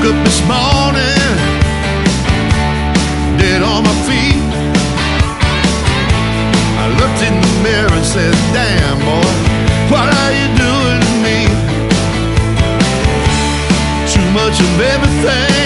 Woke up this morning, dead on my feet. I looked in the mirror and said, damn boy, what are you doing to me? Too much of everything,